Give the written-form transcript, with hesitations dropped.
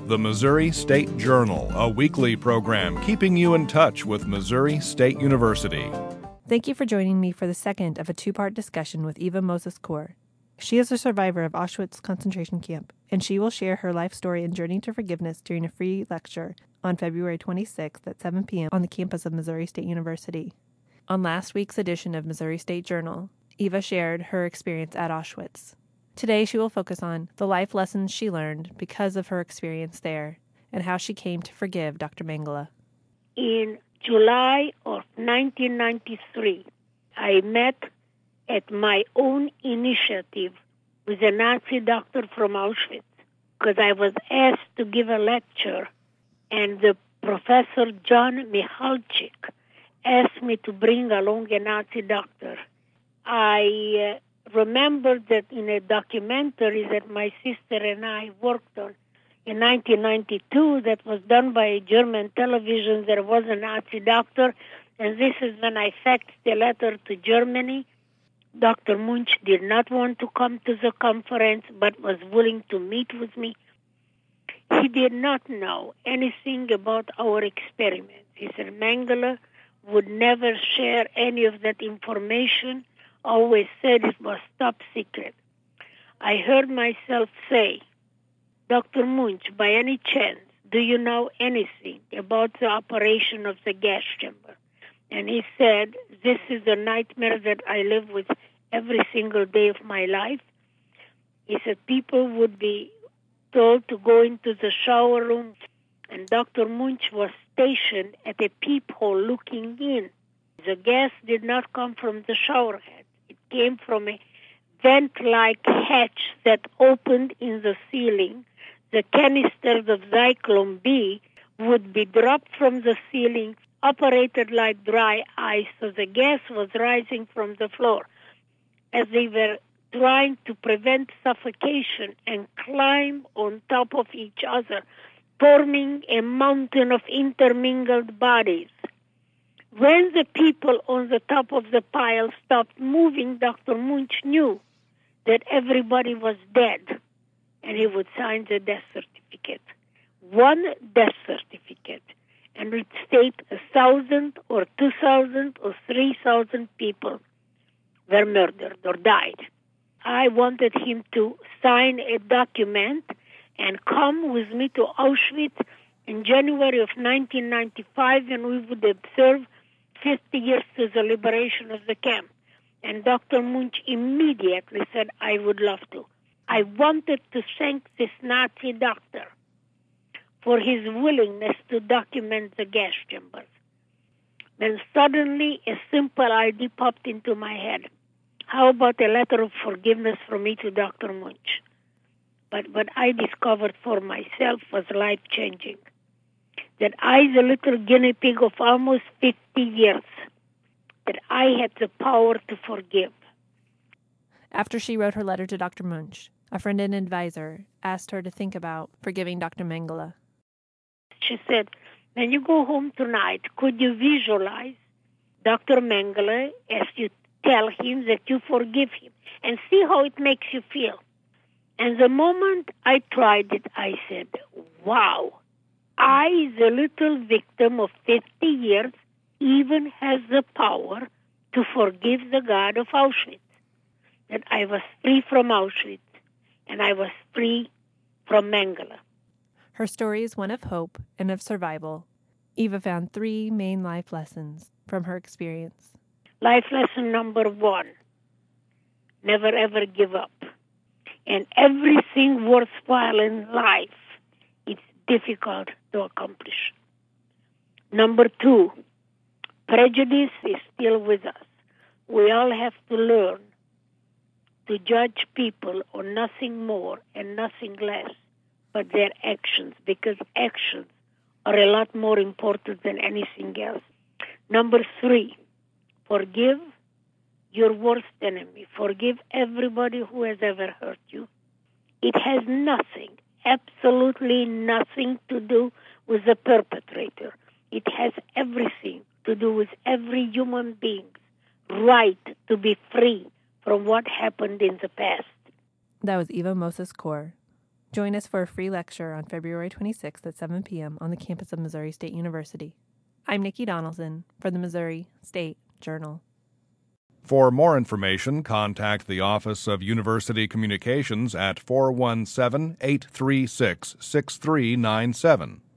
the Missouri State Journal, a weekly program keeping you in touch with Missouri State University. Thank you for joining me for the second of a two-part discussion with Eva Moses-Kor. She is a survivor of Auschwitz concentration camp, and she will share her life story and journey to forgiveness during a free lecture on February 26th at 7 p.m. on the campus of Missouri State University. On last week's edition of Missouri State Journal, Eva shared her experience at Auschwitz. Today she will focus on the life lessons she learned because of her experience there and how she came to forgive Dr. Mengele. In July of 1993, I met at my own initiative with a Nazi doctor from Auschwitz because I was asked to give a lecture, and the Professor John Michalczyk asked me to bring along a Nazi doctor. I remember that in a documentary that my sister and I worked on in 1992 that was done by German television, there was a Nazi doctor, and this is when I faxed the letter to Germany. Dr. Munch did not want to come to the conference but was willing to meet with me. He did not know anything about our experiments. He said Mengele would never share any of that information, always said it was top secret. I heard myself say, Dr. Munch, by any chance, do you know anything about the operation of the gas chamber? And he said, this is a nightmare that I live with every single day of my life. He said people would be told to go into the shower room, and Dr. Munch was stationed at a peephole looking in. The gas did not come from the shower head. It came from a vent-like hatch that opened in the ceiling. The canisters of Zyklon B would be dropped from the ceiling, operated like dry ice, so the gas was rising from the floor. As they were trying to prevent suffocation and climb on top of each other, forming a mountain of intermingled bodies. When the people on the top of the pile stopped moving, Dr. Munch knew that everybody was dead, and he would sign the death certificate. One death certificate, and it would state 1,000 or 2,000 or 3,000 people were murdered or died. I wanted him to sign a document and come with me to Auschwitz in January of 1995, and we would observe 50 years to the liberation of the camp. And Dr. Munch immediately said, I would love to. I wanted to thank this Nazi doctor for his willingness to document the gas chambers. Then suddenly a simple idea popped into my head. How about a letter of forgiveness from me to Dr. Munch? But what I discovered for myself was life-changing. That I, the little guinea pig of almost 50 years, that I had the power to forgive. After she wrote her letter to Dr. Munch, a friend and advisor asked her to think about forgiving Dr. Mengele. She said, when you go home tonight, could you visualize Dr. Mengele as you tell him that you forgive him and see how it makes you feel? And the moment I tried it, I said, wow, I, the little victim of 50 years, even has the power to forgive the God of Auschwitz. That I was free from Auschwitz, and I was free from Mengele. Her story is one of hope and of survival. Eva found 3 main life lessons from her experience. Life lesson number 1, never ever give up. And everything worthwhile in life, it's difficult to accomplish. Number 2, prejudice is still with us. We all have to learn to judge people on nothing more and nothing less but their actions, because actions are a lot more important than anything else. Number 3, forgive your worst enemy. Forgive everybody who has ever hurt you. It has nothing, absolutely nothing to do with the perpetrator. It has everything to do with every human being's right to be free from what happened in the past. That was Eva Moses-Kor. Join us for a free lecture on February 26th at 7 p.m. on the campus of Missouri State University. I'm Nikki Donaldson for the Missouri State Journal. For more information, contact the Office of University Communications at 417-836-6397.